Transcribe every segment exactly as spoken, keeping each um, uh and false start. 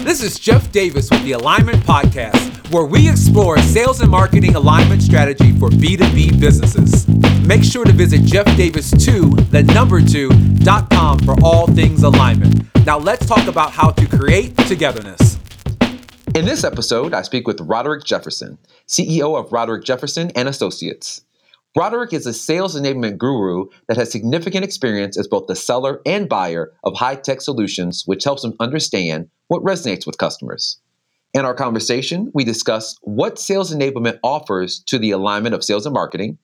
This is Jeff Davis with the Alignment Podcast, where we explore sales and marketing alignment strategy for B two B businesses. Make sure to visit jeff davis two, the number two, dot com for all things alignment. Now let's talk about how to create togetherness. In this episode, I speak with Roderick Jefferson, C E O of Roderick Jefferson and Associates. Roderick is a sales enablement guru that has significant experience as both the seller and buyer of high-tech solutions, which helps him understand what resonates with customers. In our conversation, we discuss what sales enablement offers to the alignment of sales and marketing,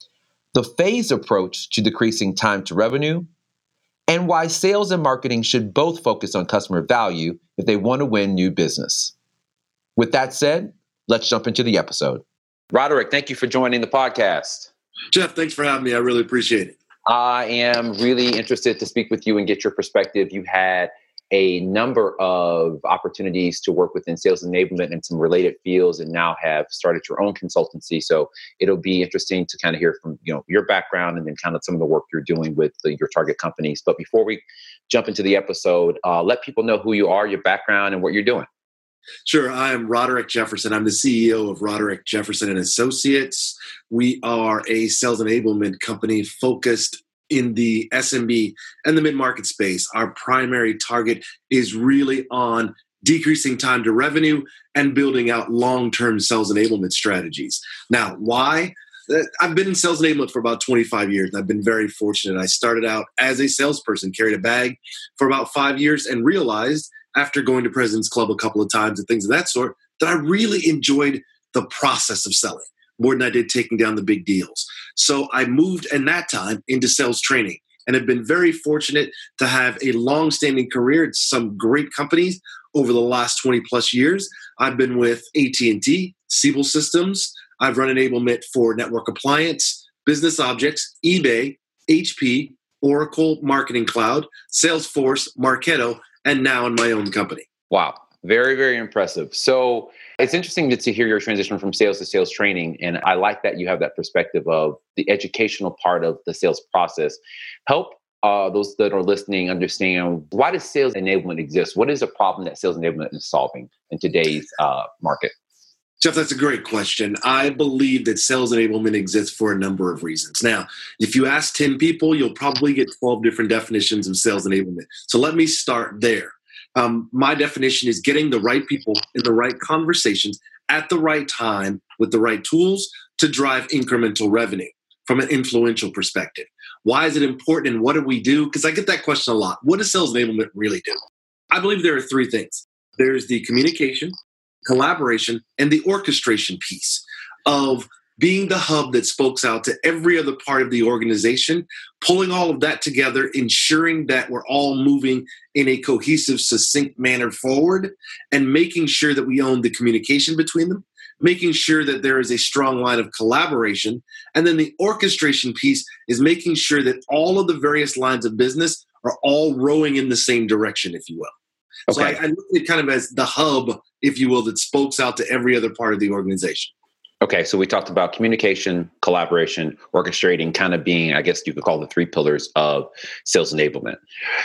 the phased approach to decreasing time to revenue, and why sales and marketing should both focus on customer value if they want to win new business. With that said, let's jump into the episode. Roderick, thank you for joining the podcast. Jeff, thanks for having me. I really appreciate it. I am really interested to speak with you and get your perspective. You had a number of opportunities to work within sales enablement in some related fields and now have started your own consultancy. So it'll be interesting to kind of hear from you know your background and then kind of some of the work you're doing with the, your target companies. But before we jump into the episode, uh, let people know who you are, your background, and what you're doing. Sure. I am Roderick Jefferson. I'm the C E O of Roderick Jefferson and Associates. We are a sales enablement company focused in the S M B and the mid-market space. Our primary target is really on decreasing time to revenue and building out long-term sales enablement strategies. Now, why? I've been in sales enablement for about twenty-five years. And I've been very fortunate. I started out as a salesperson, carried a bag for about five years and realized after going to President's Club a couple of times and things of that sort, that I really enjoyed the process of selling more than I did taking down the big deals. So I moved in that time into sales training and have been very fortunate to have a long-standing career at some great companies over the last twenty plus years. I've been with A T and T, Siebel Systems. I've run enablement for Network Appliance, Business Objects, eBay, H P, Oracle Marketing Cloud, Salesforce, Marketo, and now in my own company. Wow. Very, very impressive. So it's interesting to, to hear your transition from sales to sales training. And I like that you have that perspective of the educational part of the sales process. Help uh, those that are listening understand, why does sales enablement exist? What is a problem that sales enablement is solving in today's uh, market? Jeff, that's a great question. I believe that sales enablement exists for a number of reasons. Now, if you ask ten people, you'll probably get twelve different definitions of sales enablement. So let me start there. Um, my definition is getting the right people in the right conversations at the right time with the right tools to drive incremental revenue from an influential perspective. Why is it important and what do we do? Because I get that question a lot. What does sales enablement really do? I believe there are three things. There's the communication, collaboration, and the orchestration piece of being the hub that spokes out to every other part of the organization, pulling all of that together, ensuring that we're all moving in a cohesive, succinct manner forward, and making sure that we own the communication between them, making sure that there is a strong line of collaboration. And then the orchestration piece is making sure that all of the various lines of business are all rowing in the same direction, if you will. Okay. So I, I look at it kind of as the hub, if you will, that spokes out to every other part of the organization. Okay, so we talked about communication, collaboration, orchestrating, kind of being, I guess you could call the three pillars of sales enablement.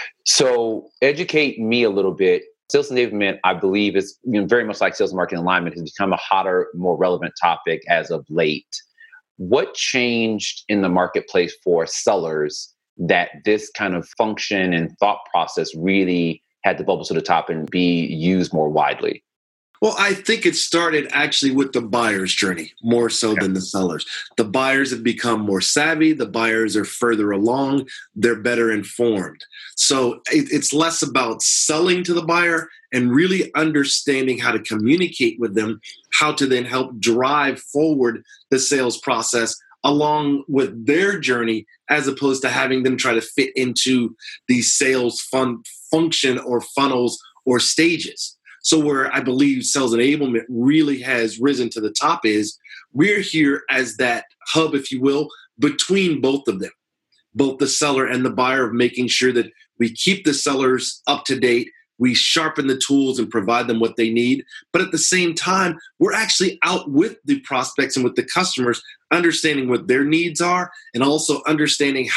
So educate me a little bit. Sales enablement, I believe, is you know, very much like sales and marketing alignment, has become a hotter, more relevant topic as of late. What changed in the marketplace for sellers that this kind of function and thought process really had to bubble to the top and be used more widely? Well, I think it started actually with the buyer's journey more so yeah. than the sellers. The buyers have become more savvy. The buyers are further along. They're better informed. So it, it's less about selling to the buyer and really understanding how to communicate with them, how to then help drive forward the sales process along with their journey, as opposed to having them try to fit into the sales fun function or funnels or stages. So where I believe sales enablement really has risen to the top is we're here as that hub, if you will, between both of them, both the seller and the buyer, of making sure that we keep the sellers up to date, we sharpen the tools and provide them what they need. But at the same time, we're actually out with the prospects and with the customers, understanding what their needs are and also understanding how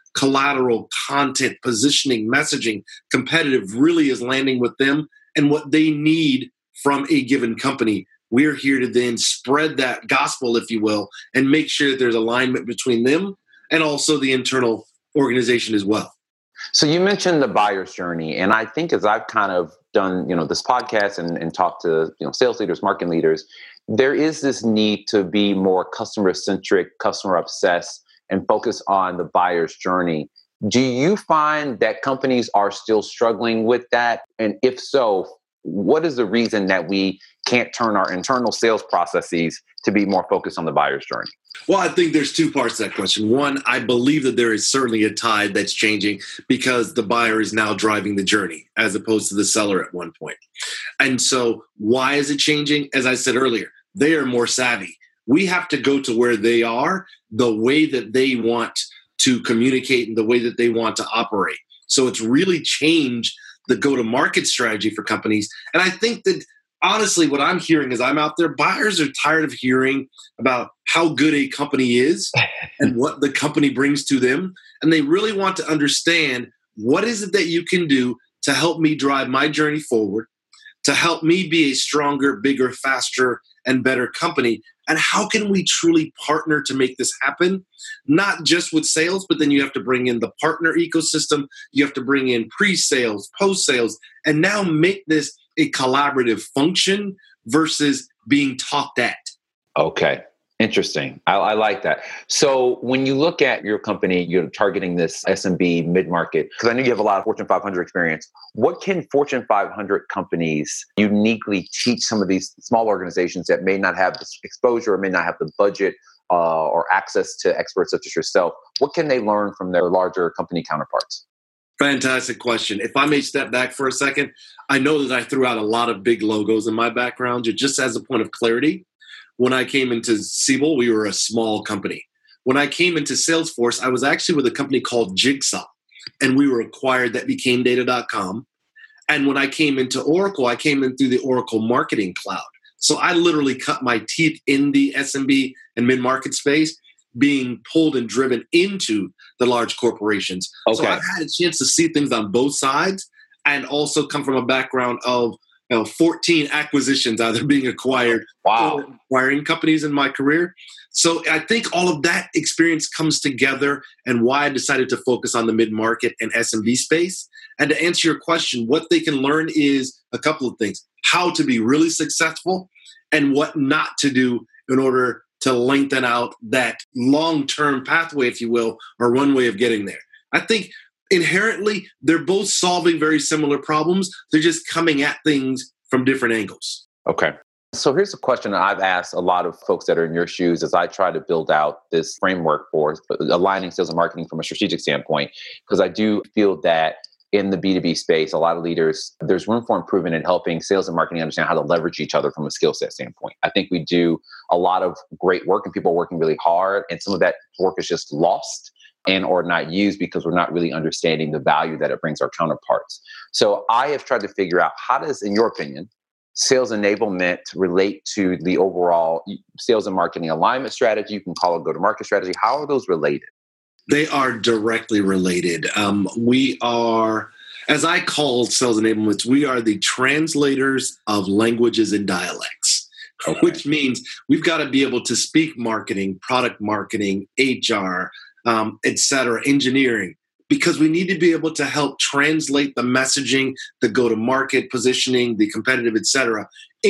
collateral, content, positioning, messaging, competitive really is landing with them and what they need from a given company. We're here to then spread that gospel, if you will, and make sure that there's alignment between them and also the internal organization as well. So you mentioned the buyer's journey, and I think as I've kind of done, you know, this podcast and, and talked to, you know, sales leaders, marketing leaders, there is this need to be more customer centric, customer obsessed, and focus on the buyer's journey. Do you find that companies are still struggling with that? And if so, what is the reason that we can't turn our internal sales processes to be more focused on the buyer's journey? Well, I think there's two parts to that question. One, I believe that there is certainly a tide that's changing because the buyer is now driving the journey as opposed to the seller at one point. And so why is it changing? As I said earlier, they are more savvy. We have to go to where they are, the way that they want to communicate and the way that they want to operate. So it's really changed the go-to-market strategy for companies. And I think that honestly, what I'm hearing is I'm out there, buyers are tired of hearing about how good a company is and what the company brings to them. And they really want to understand what is it that you can do to help me drive my journey forward, to help me be a stronger, bigger, faster, and better company. And how can we truly partner to make this happen? Not just with sales, but then you have to bring in the partner ecosystem. You have to bring in pre-sales, post-sales, and now make this a collaborative function versus being talked at. Okay. Interesting. I, I like that. So when you look at your company, you're targeting this S M B mid-market, because I know you have a lot of Fortune five hundred experience. What can Fortune five hundred companies uniquely teach some of these small organizations that may not have this exposure or may not have the budget uh, or access to experts such as yourself? What can they learn from their larger company counterparts? Fantastic question. If I may step back for a second, I know that I threw out a lot of big logos in my background. Just as a point of clarity, when I came into Siebel, we were a small company. When I came into Salesforce, I was actually with a company called Jigsaw, and we were acquired. That became data dot com. And when I came into Oracle, I came in through the Oracle Marketing Cloud. So I literally cut my teeth in the S M B and mid-market space, being pulled and driven into the large corporations. Okay. So I've had a chance to see things on both sides and also come from a background of you know, fourteen acquisitions, either being acquired wow. or acquiring companies in my career. So I think all of that experience comes together and why I decided to focus on the mid-market and S M B space. And to answer your question, what they can learn is a couple of things: how to be really successful and what not to do in order to lengthen out that long-term pathway, if you will, or runway of getting there. I think inherently, they're both solving very similar problems. They're just coming at things from different angles. Okay. So here's a question that I've asked a lot of folks that are in your shoes as I try to build out this framework for aligning sales and marketing from a strategic standpoint, because I do feel that in the B two B space, a lot of leaders, there's room for improvement in helping sales and marketing understand how to leverage each other from a skill set standpoint. I think we do a lot of great work and people are working really hard, and some of that work is just lost and or not used because we're not really understanding the value that it brings our counterparts. So I have tried to figure out, how does, in your opinion, sales enablement relate to the overall sales and marketing alignment strategy? You can call it go-to-market strategy. How are those related? They are directly related. Um, we are, as I call sales enablements, we are the translators of languages and dialects, okay. Which means we've got to be able to speak marketing, product marketing, H R, um, et cetera, engineering, because we need to be able to help translate the messaging, the go-to-market positioning, the competitive, et cetera,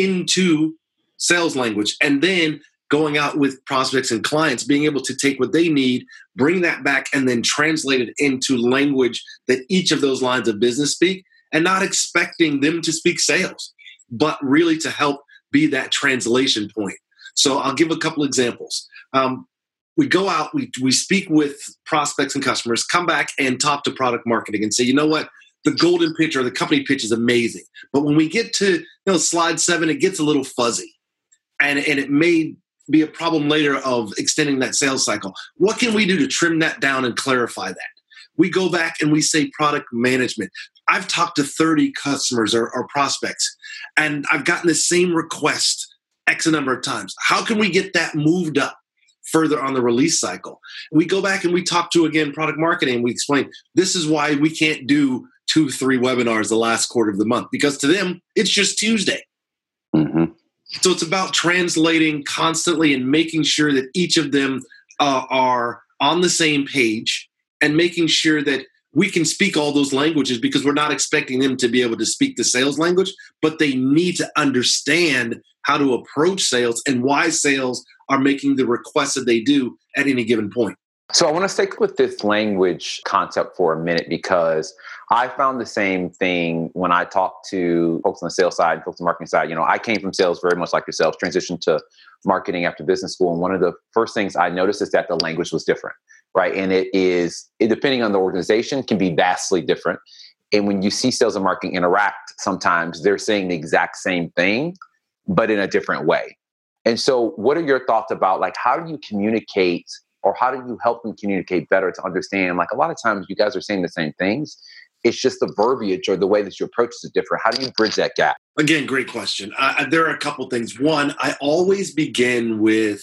into sales language. And then going out with prospects and clients, being able to take what they need, bring that back, and then translate it into language that each of those lines of business speak, and not expecting them to speak sales, but really to help be that translation point. So I'll give a couple examples. Um, we go out, we, we speak with prospects and customers, come back and talk to product marketing and say, you know what, the golden pitch or the company pitch is amazing. But when we get to you know slide seven, it gets a little fuzzy. And, and it may be a problem later of extending that sales cycle. What can we do to trim that down and clarify that? We go back and we say product management. I've talked to thirty customers or, or prospects, and I've gotten the same request X a number of times. How can we get that moved up further on the release cycle. We go back and we talk to, again, product marketing. We explain this is why we can't do two, three webinars the last quarter of the month, because to them, it's just Tuesday. Mm-hmm. So it's about translating constantly and making sure that each of them uh, are on the same page and making sure that we can speak all those languages, because we're not expecting them to be able to speak the sales language, but they need to understand how to approach sales and why sales are making the requests that they do at any given point. So I want to stick with this language concept for a minute, because I found the same thing when I talked to folks on the sales side, folks on the marketing side. You know, I came from sales very much like yourself, transitioned to marketing after business school. And one of the first things I noticed is that the language was different, right? And it is, it, depending on the organization, can be vastly different. And when you see sales and marketing interact, sometimes they're saying the exact same thing, but in a different way. And so what are your thoughts about, like, how do you communicate, or how do you help them communicate better to understand? Like, a lot of times you guys are saying the same things. It's just the verbiage or the way that you approach it is different. How do you bridge that gap? Again, great question. Uh, there are a couple things. One, I always begin with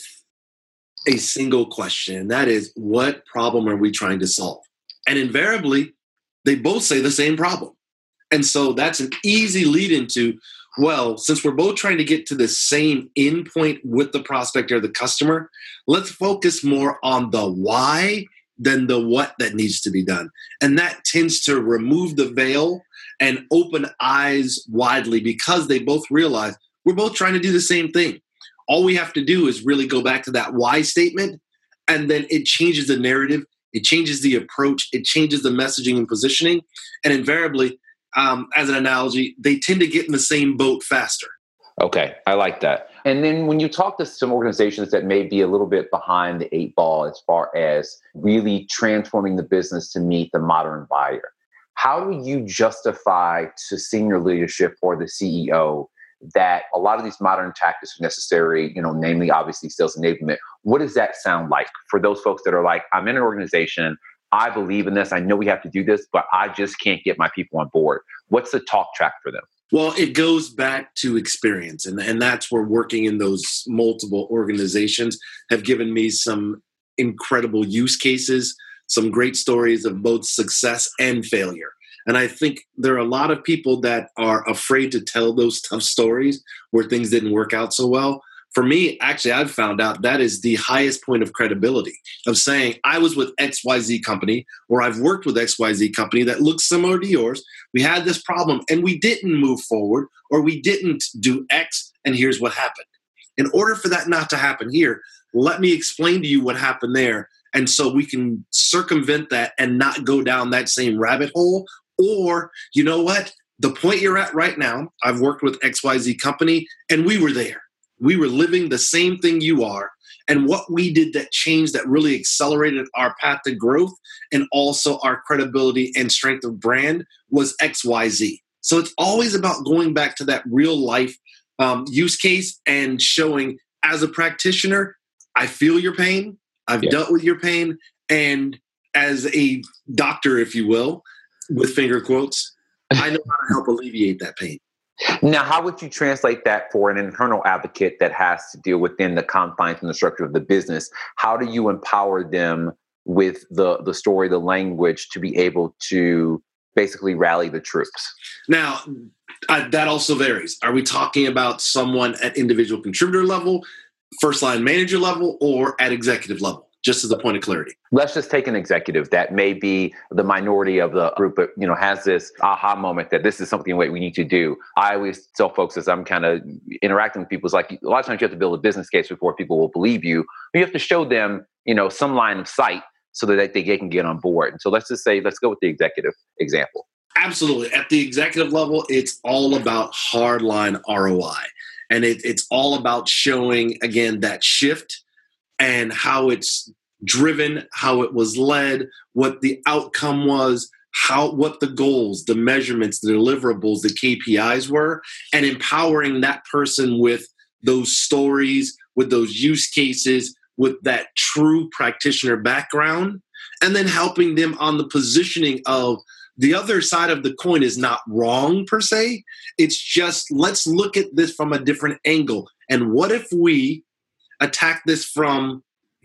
a single question, and that is, what problem are we trying to solve? And invariably, they both say the same problem. And so that's an easy lead into, well, since we're both trying to get to the same endpoint with the prospect or the customer, let's focus more on the why than the what that needs to be done. And that tends to remove the veil and open eyes widely, because they both realize we're both trying to do the same thing. All we have to do is really go back to that why statement, and then it changes the narrative, it changes the approach, it changes the messaging and positioning. And invariably, um, as an analogy, they tend to get in the same boat faster. Okay, I like that. And then when you talk to some organizations that may be a little bit behind the eight ball as far as really transforming the business to meet the modern buyer, how do you justify to senior leadership or the C E O that a lot of these modern tactics are necessary, you know, namely, obviously, sales enablement? What does that sound like for those folks that are like, I'm in an organization, I believe in this, I know we have to do this, but I just can't get my people on board? What's the talk track for them? Well, it goes back to experience, and, and that's where working in those multiple organizations have given me some incredible use cases, some great stories of both success and failure. And I think there are a lot of people that are afraid to tell those tough stories where things didn't work out so well. For me, actually, I've found out that is the highest point of credibility, of saying I was with X Y Z company, or I've worked with X Y Z company that looks similar to yours. We had this problem and we didn't move forward, or we didn't do X, and here's what happened. In order for that not to happen here, let me explain to you what happened there. And so we can circumvent that and not go down that same rabbit hole. Or, you know what? The point you're at right now, I've worked with X Y Z company and we were there. We were living the same thing you are. And what we did that changed, that really accelerated our path to growth and also our credibility and strength of brand, was X Y Z. So it's always about going back to that real life um, use case and showing, as a practitioner, I feel your pain. I've yeah. dealt with your pain. And as a doctor, if you will, with finger quotes, I know how to help alleviate that pain. Now, how would you translate that for an internal advocate that has to deal within the confines and the structure of the business? How do you empower them with the, the story, the language, to be able to basically rally the troops? Now, I, that also varies. Are we talking about someone at individual contributor level, first line manager level, or at executive level? Just as a point of clarity. Let's just take an executive that may be the minority of the group, but, you know, has this aha moment that this is something we need to do. I always tell folks, as I'm kind of interacting with people, it's like, a lot of times you have to build a business case before people will believe you. You have to show them, you know, some line of sight so that they, they can get on board. And so let's just say, let's go with the executive example. Absolutely. At the executive level, it's all about hardline R O I. And it, it's all about showing, again, that shift and how it's driven, how it was led, what the outcome was, how what the goals, the measurements, the deliverables, the K P Is were, and empowering that person with those stories, with those use cases, with that true practitioner background, and then helping them on the positioning of the other side of the coin is not wrong per se. It's just, let's look at this from a different angle. And what if we attack this from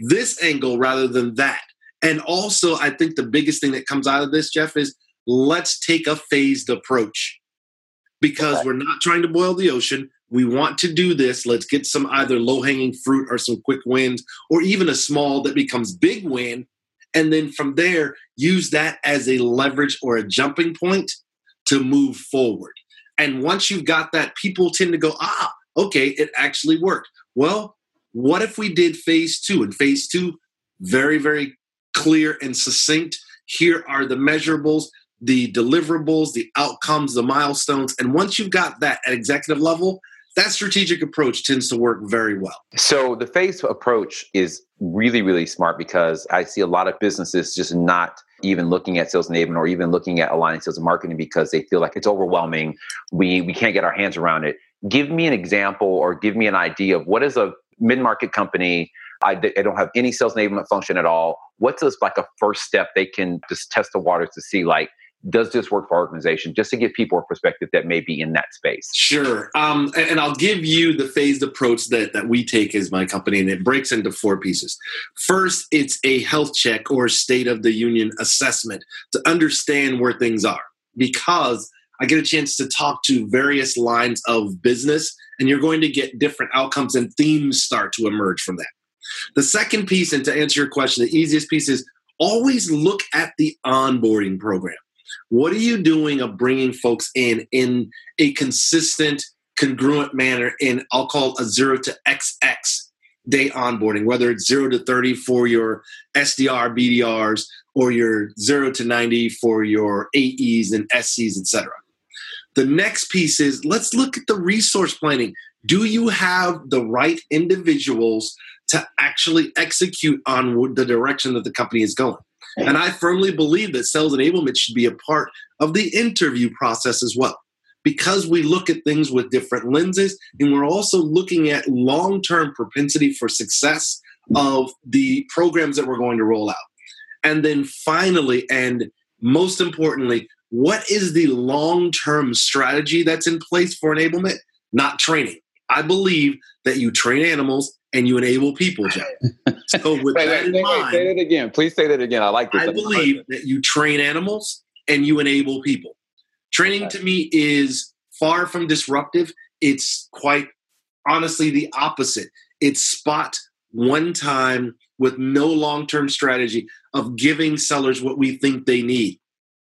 this angle rather than that. And also, I think the biggest thing that comes out of this, Jeff, is let's take a phased approach because okay. we're not trying to boil the ocean. We want to do this. Let's get some either low-hanging fruit or some quick wins or even a small that becomes big win. And then from there, use that as a leverage or a jumping point to move forward. And once you've got that, people tend to go, ah, okay, it actually worked. Well, what if we did phase two? And phase two, very, very clear and succinct. Here are the measurables, the deliverables, the outcomes, the milestones. And once you've got that at executive level, that strategic approach tends to work very well. So the phase approach is really, really smart because I see a lot of businesses just not even looking at sales enablement or even looking at aligning sales and marketing because they feel like it's overwhelming. We we can't get our hands around it. Give me an example or give me an idea of what is a mid-market company. I, I don't have any sales enablement function at all. What's this, like a first step they can just test the waters to see, like, does this work for our organization? Just to give people a perspective that may be in that space. Sure. Um, and, and I'll give you the phased approach that, that we take as my company, and it breaks into four pieces. First, it's a health check or state of the union assessment to understand where things are, because I get a chance to talk to various lines of business, and you're going to get different outcomes and themes start to emerge from that. The second piece, and to answer your question, the easiest piece is always look at the onboarding program. What are you doing of bringing folks in in a consistent, congruent manner in, I'll call it a zero to X X day onboarding, whether it's zero to thirty for your S D R, B D Rs, or your zero to ninety for your A Es and S Cs, et cetera. The next piece is let's look at the resource planning. Do you have the right individuals to actually execute on the direction that the company is going? And I firmly believe that sales enablement should be a part of the interview process as well, because we look at things with different lenses, and we're also looking at long-term propensity for success of the programs that we're going to roll out. And then finally, and most importantly, what is the long-term strategy that's in place for enablement? Not training. I believe that you train animals and you enable people, Jeff. So with wait, that wait, in wait, mind, say that again. Please say that again. I like this. I believe that you train animals and you enable people. Training to me is far from disruptive. It's quite honestly the opposite. It's spot one time with no long-term strategy of giving sellers what we think they need.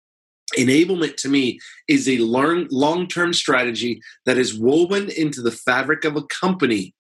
Enablement to me is a learn, long-term strategy that is woven into the fabric of a company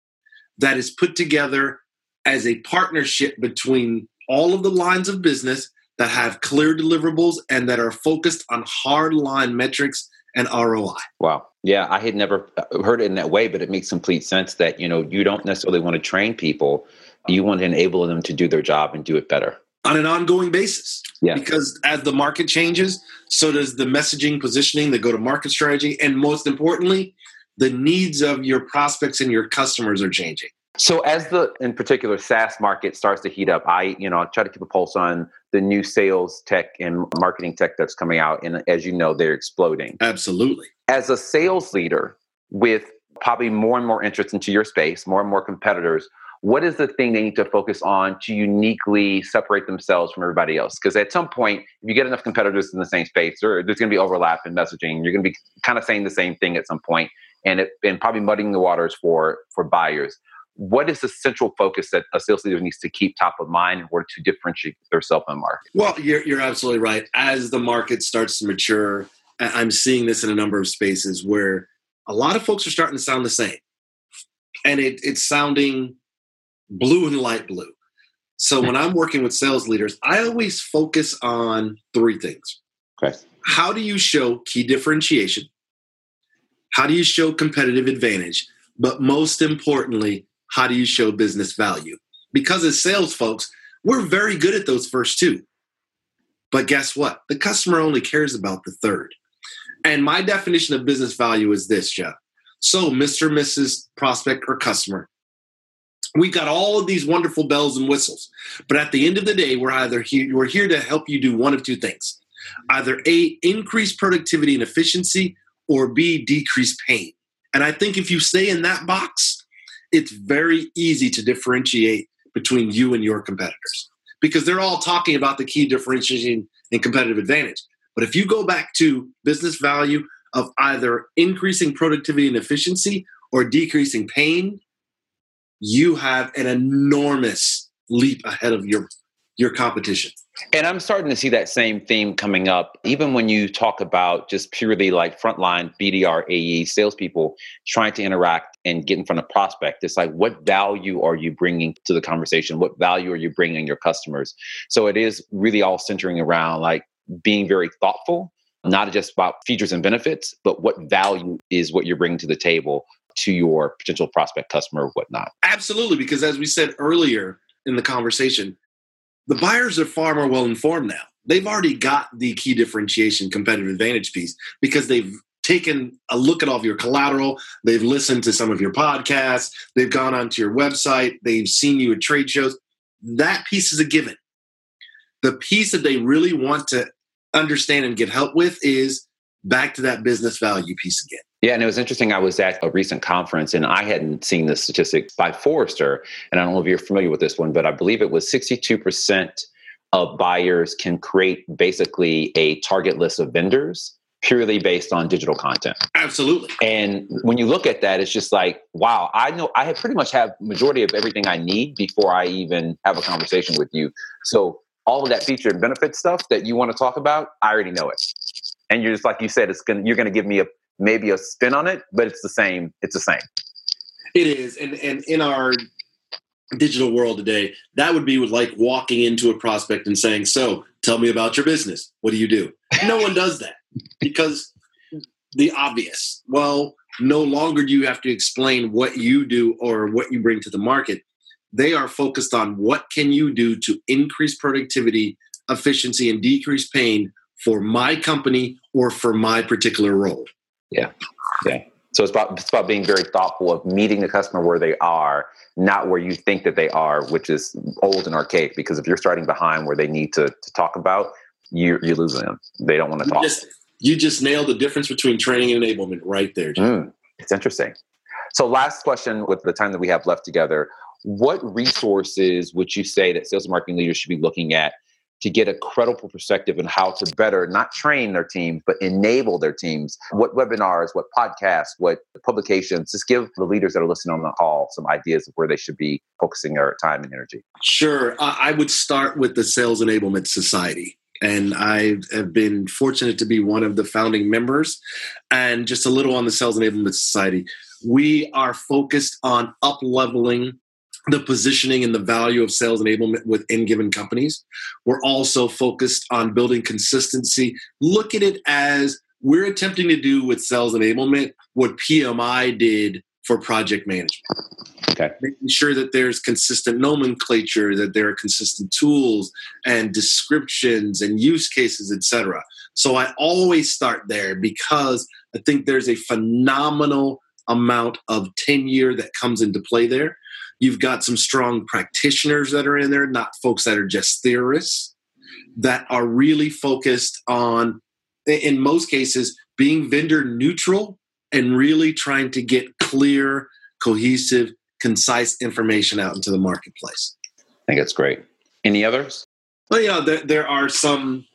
that is put together as a partnership between all of the lines of business that have clear deliverables and that are focused on hard line metrics and R O I. Wow. Yeah, I had never heard it in that way, but it makes complete sense that, you know, you don't necessarily want to train people. You want to enable them to do their job and do it better. On an ongoing basis. Yeah. Because as the market changes, so does the messaging, positioning, the go-to-market strategy, and most importantly, the needs of your prospects and your customers are changing. So as the, in particular, SaaS market starts to heat up, I, you know, I try to keep a pulse on the new sales tech and marketing tech that's coming out. And as you know, they're exploding. Absolutely. As a sales leader with probably more and more interest into your space, more and more competitors, what is the thing they need to focus on to uniquely separate themselves from everybody else? Because at some point, if you get enough competitors in the same space, or there's going to be overlap in messaging. You're going to be kind of saying the same thing at some point, and it, and probably muddying the waters for for buyers. What is the central focus that a sales leader needs to keep top of mind in order to differentiate themselves in the market? Well, you're you're absolutely right. As the market starts to mature, I'm seeing this in a number of spaces where a lot of folks are starting to sound the same, and it, it's sounding blue and light blue. So when I'm working with sales leaders, I always focus on three things. Okay. How do you show key differentiation? How do you show competitive advantage? But most importantly, how do you show business value? Because as sales folks, we're very good at those first two. But guess what? The customer only cares about the third. And my definition of business value is this, Jeff. So Mister Missus Prospect or customer, we got all of these wonderful bells and whistles. But at the end of the day, we're either here, we're here to help you do one of two things. Either A, increase productivity and efficiency, or B, decrease pain. And I think if you stay in that box, it's very easy to differentiate between you and your competitors, because they're all talking about the key differentiation and competitive advantage. But if you go back to business value of either increasing productivity and efficiency or decreasing pain, you have an enormous leap ahead of your, your competition. And I'm starting to see that same theme coming up, even when you talk about just purely like frontline B D R, A E, salespeople trying to interact and get in front of prospect. It's like, what value are you bringing to the conversation? What value are you bringing your customers? So it is really all centering around like being very thoughtful, not just about features and benefits, but what value is what you're bringing to the table to your potential prospect customer or whatnot. Absolutely, because as we said earlier in the conversation, the buyers are far more well-informed now. They've already got the key differentiation competitive advantage piece because they've taken a look at all of your collateral. They've listened to some of your podcasts. They've gone onto your website. They've seen you at trade shows. That piece is a given. The piece that they really want to understand and get help with is back to that business value piece again. Yeah, and it was interesting. I was at a recent conference and I hadn't seen the statistics by Forrester. And I don't know if you're familiar with this one, but I believe it was sixty-two percent of buyers can create basically a target list of vendors purely based on digital content. Absolutely. And when you look at that, it's just like, wow, I know I have pretty much have majority of everything I need before I even have a conversation with you. So all of that feature and benefit stuff that you want to talk about, I already know it. And you're just like you said, it's gonna you're gonna give me a maybe a spin on it, but it's the same. It's the same. It is. And and in our digital world today, that would be like walking into a prospect and saying, so tell me about your business. What do you do? No one does that because the obvious. Well, no longer do you have to explain what you do or what you bring to the market. They are focused on what can you do to increase productivity, efficiency, and decrease pain for my company or for my particular role. Yeah. Yeah. So it's about, it's about being very thoughtful of meeting the customer where they are, not where you think that they are, which is old and archaic. Because if you're starting behind where they need to, to talk about, you, you're losing them. They don't want to you talk. Just, you just nailed the difference between training and enablement right there, Jim. Mm, it's interesting. So last question with the time that we have left together, what resources would you say that sales and marketing leaders should be looking at to get a credible perspective on how to better not train their teams, but enable their teams? What webinars, what podcasts, what publications? Just give the leaders that are listening on the call some ideas of where they should be focusing their time and energy. Sure. I would start with the Sales Enablement Society. And I have been fortunate to be one of the founding members. And just a little on the Sales Enablement Society. We are focused on up-leveling the positioning and the value of sales enablement within given companies. We're also focused on building consistency. Look at it as we're attempting to do with sales enablement what P M I did for project management. Okay. Making sure that there's consistent nomenclature, that there are consistent tools and descriptions and use cases, et cetera. So I always start there because I think there's a phenomenal amount of tenure that comes into play there. You've got some strong practitioners that are in there, not folks that are just theorists, that are really focused on, in most cases, being vendor neutral and really trying to get clear, cohesive, concise information out into the marketplace. I think that's great. Any others? Well, yeah, there, there are some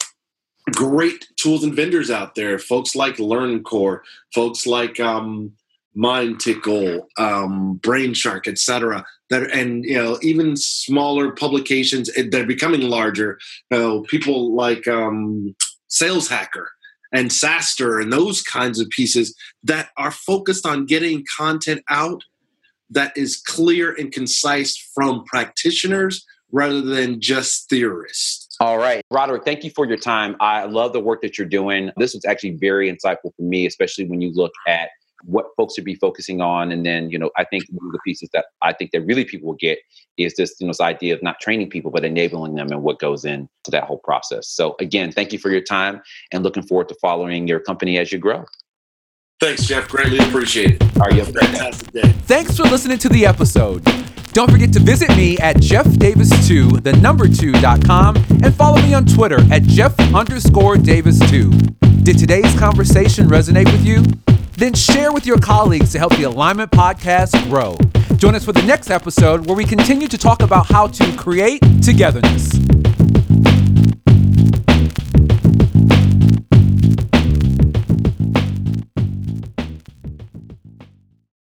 great tools and vendors out there. Folks like LearnCore, folks like um, MindTickle, um, Brainshark, et cetera. That, and you know, even smaller publications that are becoming larger. You know, people like um, Sales Hacker and SaaStr and those kinds of pieces that are focused on getting content out that is clear and concise from practitioners rather than just theorists. All right. Roderick, thank you for your time. I love the work that you're doing. This was actually very insightful for me, especially when you look at what folks should be focusing on. And then, you know, I think one of the pieces that I think that really people will get is this, you know, this idea of not training people, but enabling them and what goes into that whole process. So again, thank you for your time and looking forward to following your company as you grow. Thanks, Jeff. Greatly appreciate it. All right, you have a great Fantastic day. Thanks for listening to the episode. Don't forget to visit me at jeff davis two, the number two dot com, and follow me on Twitter at jeff underscore davis two. Did today's conversation resonate with you? Then share with your colleagues to help the Alignment Podcast grow. Join us for the next episode where we continue to talk about how to create togetherness.